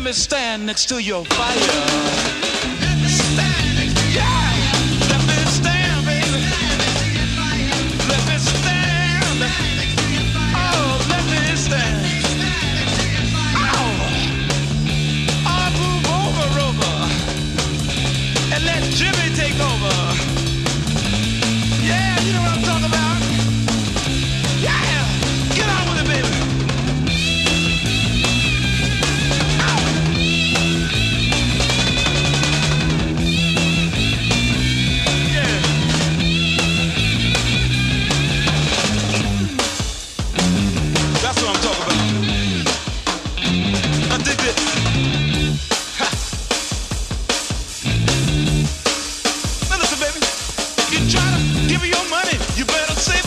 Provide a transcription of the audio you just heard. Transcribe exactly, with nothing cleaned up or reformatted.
me stand next to your fire. Stand, yeah. Let me stand, baby. Let me stand. Oh, let me stand. Oh, I'll move over, over, and let Jimmy take over. Yeah, you know what I'm talking about. Yeah, get on with it, baby. You try to give me your money, you better say